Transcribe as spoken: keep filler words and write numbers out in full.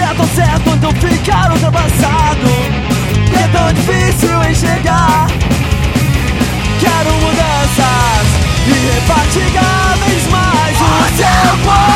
é tão certo quanto ficar ultrapassado, e é tão difícil enxergar. Quero mudanças irrepartigáveis, mas o seu corpo